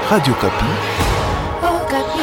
Radio Kapi. Oh, Kapi.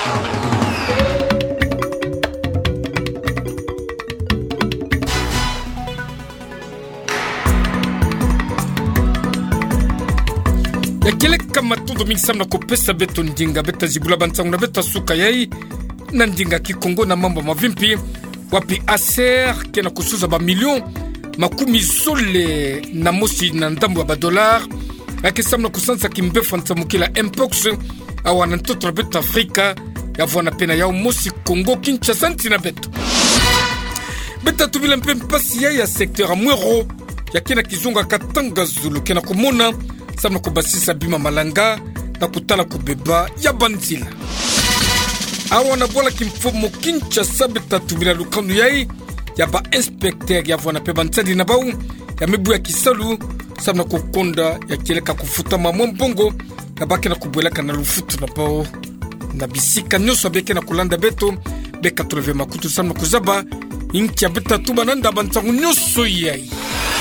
Yakele kama tundo mingi samna kopesa beto ndinga beta zibula bantangu na beta suka yai na ndinga kikongo na mambo mavimpi wapi aser kena kusuza ba million makumi sole na mosi na ndambu ba dollar yake samna kusansa kimbefa ntamukila mpox awana ntoto na beto Afrika yavwana pena yao mosi Kongo Kinshasa ntina beto beta tubila mpe mpasi ya sekteur amwero yakena kizunga katanga zulu kena kumona samna kubasisa bima malanga na kutala kubeba ya banzila awana bola kimfomo Kinshasa beta tubila lukanu yai ya ba inspecteur ya vwana pe banzali na bau ya mebu ya kisalu samna kukonda ya kieleka kufuta mamwe mbongo ya bake na kubweleka na lufutu na bau na bisika nyoso beke na kulanda beto beka tuleve makutu samna kuzaba inki ya beta tuba nanda bantangu nyoso yai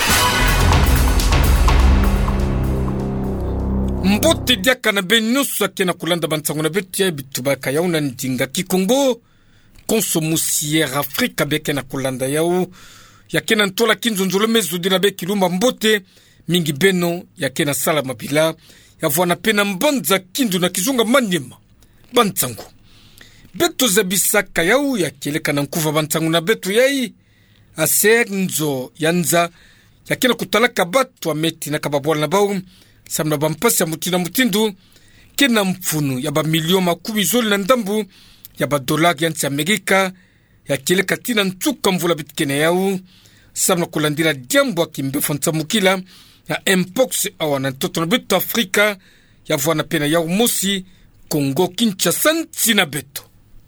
mbote diaka na be nyoso akena kulanda bantangu na beto ya bitubaka yau na ndinga kikongo konsomusiere Afrika beke na kulanda yau yakena ntola kinzonzolo mezudi na be kilumba mbote mingi beno yakena sala mabila yavwana pena mbanza kindu na kizunga manyema bantangu beto za bisaka yau yakeleka na nkuva bantangu na beto yai aser nzo yanza yakena kutalaka batu ameti na kababwala na bau samna bampasi ya mutina mutindu kena mfunu ya ba milion makumi zoli na ndambu ya ba dolar yansi Amerika yakeleka tina ntuka mvula bitkene yau samna kulandila diambu akimbefa ntamukila ya mpox awana ntoto na beto Afrika yavwana pena yau mosi Kongo Kinshasa ntina beto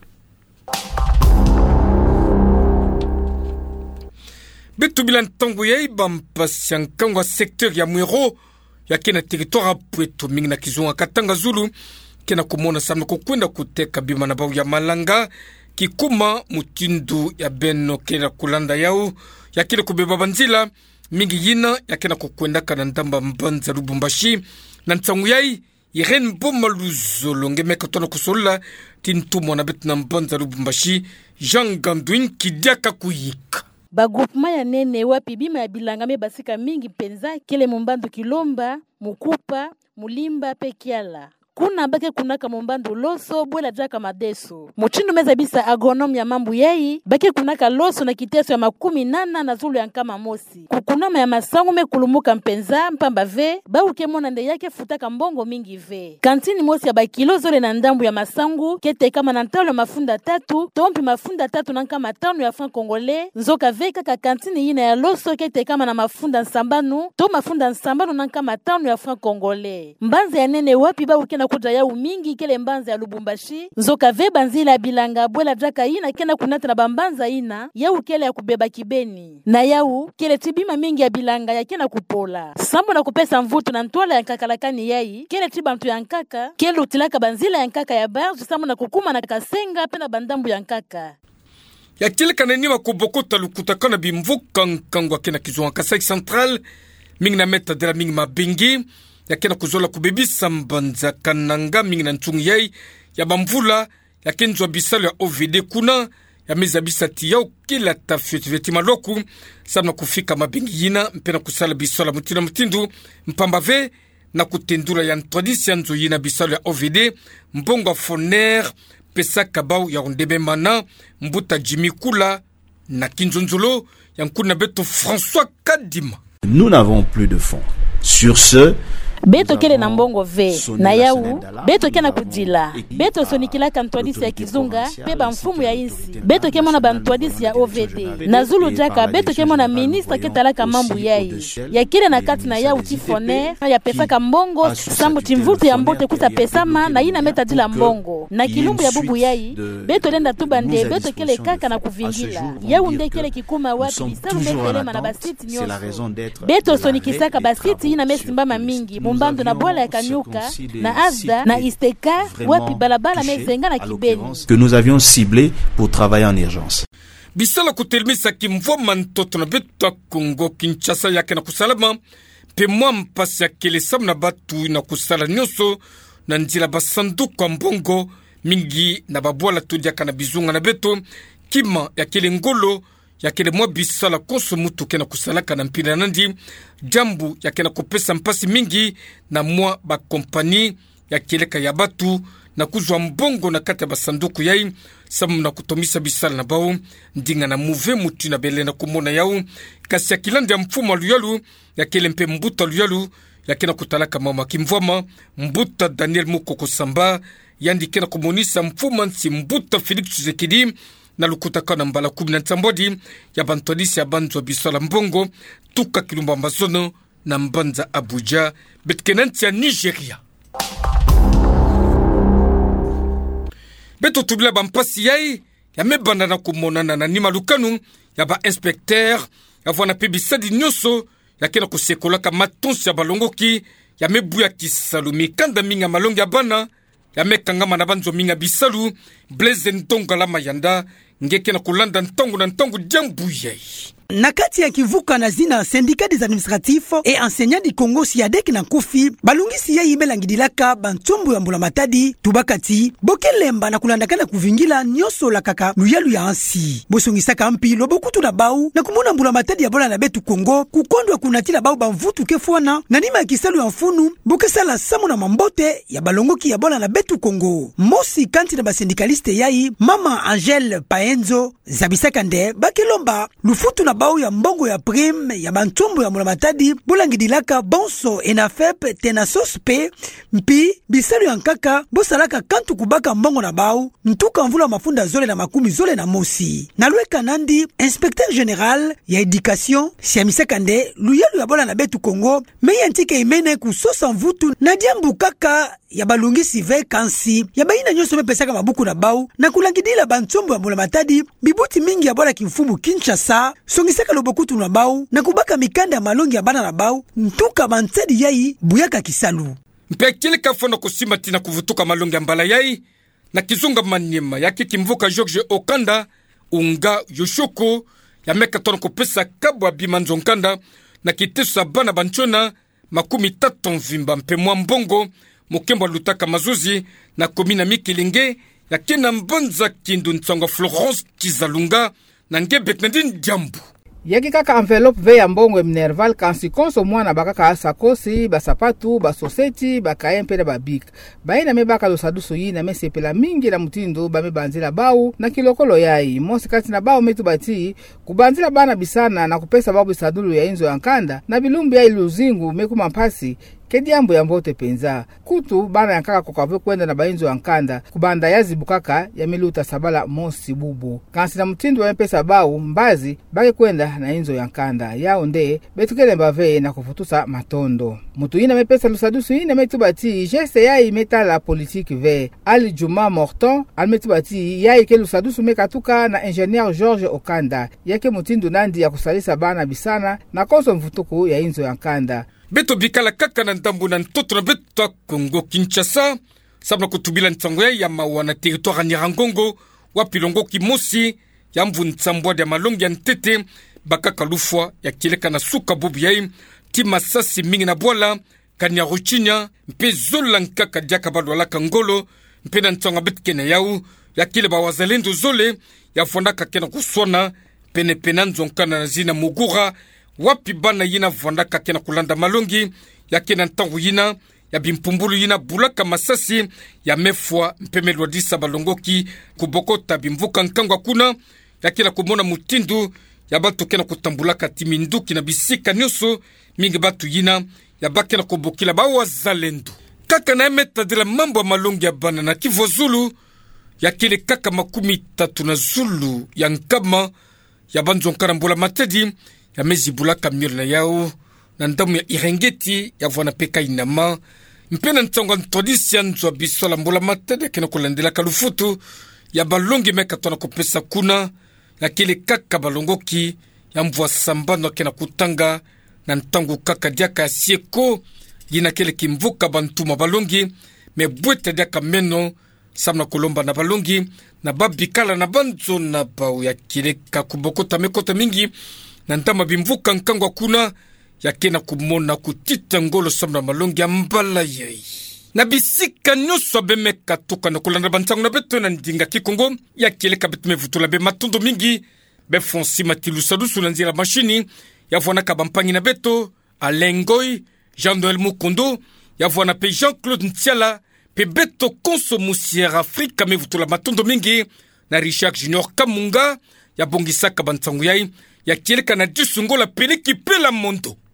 beto bila ntango yai bampasi ya nkangwa sekteur ya mwero ya kena territoire pweto mingi na kizunga katanga zulu kena kumona samna kukwenda kuteka bima na bau ya malanga kikuma mutindu ya beno kena kulanda yau ya kena kubeba banzila mingi yina ya kena kukwenda kana ndamba mbanza Lubumbashi na ntango yai Irene Bomaluzolo ngemeka tona kusola tintumo na betu na mbanza Lubumbashi Jean Ganduin kidiaka kuyika bagroupement ya nene wapi bima ya bilanga me basika mingi penza kele mumbandu Kilomba, Mukupa, Mulimba pe Kiala. Kuna bake kunaka mumbandu loso bwela jaka madeso. Muchindu meza bisa agronome ya mambu yei bake kunaka loso na kiteso ya 18 na zulu ya nkama mosi. Kukunama ya masangu me kulumuka mpenza mpamba ve ba ukemona nde yake futaka mbongo mingi ve. Kantini mosi ya bakilo zole na ndambu ya masangu kete kama na ntalo mafunda 3 tompi mafunda 3 na nkama 5 ya franc congolais nzoka ve kaka kantini yina ya loso kete kama na mafunda nsambanu to mafunda nsambanu na nkama 5 ya franc congolais. Mbanza ya nene wapi ba ukena kuja yau mingi kele mbanza ya Lubumbashi nzoka ve banzila bilanga bwela jaka ina kena kunata na bambanza ina yau kele ya kubeba kibeni na yau kele tibima mingi ya bilanga ya kena kupola sambo na kupesa mvutu na ntola ya nkakalakani yai kele tibantu ya nkaka kele utilaka banzila ya nkaka ya barge sambo na kukuma na kasenga pena bandambu ya nkaka ya kele kanenima kubokota lukutakana bimvuka nkangwa kena kizunga Kasai Central mingi na meta dela mingi mabingi ya kena kuzola kubebisa mbanza kananga mingi na ntungu yai ya bamvula ya kenjwa bisalo ya OVD kuna ya meza bisati yao kila tafyoti veti maloku samna kufika mabingi yina mpena kusala bisala mutina mutindu mpambave na kutendula ya ntwadisi ya nzo yina bisalo ya OVD mbonga foner pesa kabau ya ondebe mana mbuta Jimmy Kula na kinzonzolo ya nkuna beto François Kadima. Nous n'avons plus de fonds. Sur ce, beto kele na mbongo ve na yau beto kena kudila beto sonikila kantwadisi ya kizunga peba mfumu ya insi beto kemona bantwadisi ya OVD na zulu jaka beto kemona ministre ketalaka mambu yai ya kile na kati na yau tifoner ya pesa ka mbongo sambu timvutu ya mbote kuta pesama na ina meta dila mbongo na kilumbu ya bubu yai beto lenda tubande beto kele kaka na kuvingila yau nde kele kikuma wapi bisalu betelema na basiti nyoso beto sonikisaka basiti ina mesimbama mingi Mumbando na bola ya Kanyuka na Azda na Isteka wapi balabala mezenga na Kibeni que nous avions ciblé pour travailler en urgence. Bisala kutelmisa kimvoma ntoto na beto Kongo Kinshasa yake na kusalama pe mwa mpasi ya kele sam na batu na kusala nyoso na nzila basanduku mbongo mingi na babwala todiaka na bizunga na beto kima ya kele ngolo ya kele mwa bisala konso mutu kena kusalaka na mpina nandi jambu ya kena kopesa mpasi mingi na mwa ba kompani ya keleka ya batu na kuzwa mbongo na kati ya basanduku yai samu na kutomisa bisala na bao ndinga na muve mutu na bele na kumona yau kasi ya kilandi ya mfuma luyalu ya kele mpe mbuta luyalu ya kena kutalaka mama kimvwama mbuta Daniel Mukoko Samba yandi kena kumonisa mfuma nsi mbuta Philippe Tshisekedi na lukutaka na mbala 19 ya bantolisi ya banzwa bisala mbongo tuka kilumba mbazono na mbanza Abuja betkenanti ya Nigeria. Beto tubila bampasi yai ya mebanda na kumonana na nima lukanu ya ba inspecteur ya vwana pebisadi nyoso ya kena kusekolaka matonsi ya balongoki ya mebuya kisalu mikanda minga malongi ya bana ya mekangama na banzo minga bisalu Blaise Ntonga la mayanda ngeke na kulanda ntongo na ntongo jambu yei. Na kati ya kivuka na zina syndicat des administratifs et enseignants du Congo SIADEC na kofi balungisi ya ibelangidilaka bantsombo ya mbula matadi tubakati bokelemba na kulandakana kuvingila nyoso la kaka luyalu ya ansi bosongisaka mpi lobokutu na bau na kumona mbula matadi ya bola na betu Congo kukondwa kunatila bau bamvutu kefwana na nima ya kisalu ya mfunu bokesala samu na mambote ya balongoki ya bola na betu Congo mosi kanti na basindikaliste yai mama Angel Paenzo zabisaka nde bakilomba lufutu na bau ya mbongo ya prime ya bantombo ya mbula matadi bolangidilaka bonso enafep tena sospe mpi bisalu ya nkaka bosalaka kantu kubaka mbongo na bau ntuka mvula mafunda zole na makumi zole na mosi na lweka nandi inspecteur général ya éducation siamisaka nde luyalu ya bola na betu Congo meya ntike imene kusosa mvutu na diambu kaka ya balungisi ve kansi ya baina nyoso mepesaka mabuku na bau na kulangidila bantombo ya mbula matadi bibuti mingi ya bola kimfumu Kinshasa songisaka lobokutu na bau na kubaka mikanda ya malongi ya bana na bau ntuka bantsedi yai buyaka kisalu mpe kilika fono kusimati na kuvutuka malongi ya mbala yai na kizunga manyema yaki kimvuka George Okanda unga yoshoko ya meka tono kupesa kabwa bimanzo nkanda na kitesu bana banchona 30 mvimba mpe mwa mbongo mukembo lutaka mazuzi na komina mikilinge ya kena mbonza kindu ntsonga Florence Kizalunga na ngebek na din jambu yaki kaka envelope ve ya mbongo minerval kansi konso mwana bakaka sakosi basapatu basoseti bakaye mpe na babik baina mebaka losadusu yi na mesepela mingi na mutindo bamebanzila bau na kilokolo yai mosi kati na bau metu bati kubanzila bana bisana na kupesa babu sadulu ya inzo ya nkanda na bilumbi ya iluzingu mekuma mpasi kediambo ya mbote penza kutu bana yankaka kokave kwenda na bainzo ya nkanda kubanda yazi bukaka ya miluta sabala mosi bubu kansi na mutindo wa mpesa bau mbazi bake kwenda na inzo ya nkanda yao nde betukele mbave na kufutusa matondo mutu ina mepesa lusadusu ina metubati geste yai metala politique ve Ali Juma Morton almetubati yai ke lusadusu mekatuka na ingénieur George Okanda yake mutindo nandi ya kusalisa bana bisana na konso mvutuku ya inzo ya nkanda beto bikala kaka na ntambu na ntoto na beto Congo Kinshasa sabna kutubila ntango ya mawa na territoire Nyirangongo wapilongo kimosi ya mvu ntambwa ya malongi ya ntete bakaka lufwa ya kileka na suka bubu yai tima sasi mingi na bwala kanya ruchinya mpe zola nkaka diaka badwala kangolo mpe na ntango betkene yau ya kile ba wazalendo zole ya fondaka kena kusona pene penanzo nkana na zina mugura wapi bana yina vondaka kena kulanda malongi ya kena ntango yina ya bimpumbulu yina bulaka masasi ya mefwa mpemelwa disa balongoki kubokota bimvuka nkangwa kuna ya kena kumona mutindu ya batu kena kutambulaka timinduki na bisika nyoso mingi batu yina ya bakena kubokila bawa zalendo kaka na emeta dila mambo ya malongi ya bana na Kivu Zulu ya kile kaka 30 na Zulu ya nkama ya banzo nkara mbula matedi ya mezi bulaka mire na yao na ndamu ya Irengeti ya vwana peka inama mpena ntonga ntodisi ya nzwa bisola mbula matedi ya kena kulandela kalufutu ya balongi meka tona kupesa kuna ya kile kaka balongoki ya mvua sambano ya kena kutanga na ntangu kaka diaka ya sieko yina kele kimvuka bantuma balongi mebwete diaka meno samna kolomba na balongi na babikala na banzo na bau ya kile kakubokota mekota mingi na ntama bimvuka nkangwa kuna ya kena kumona kutita ngolo samna malongi ya mbala yei na bisika nyonso abeme katoka na kolanda bantango na beto na ndinga kikongo ya keleka beto mevutula be matondo mingi befonsi matilusalusu na nzira mashini yavwanaka bampangi na beto Alengoy Jean-Noël Mukondo yavwana pe Jean-Claude Ntiala pe beto konso musière Afrika mevutula matondo mingi na Richard Junior Kamunga ya bongisaka bantango yai ya keleka na disungo la peleki pe la mondo.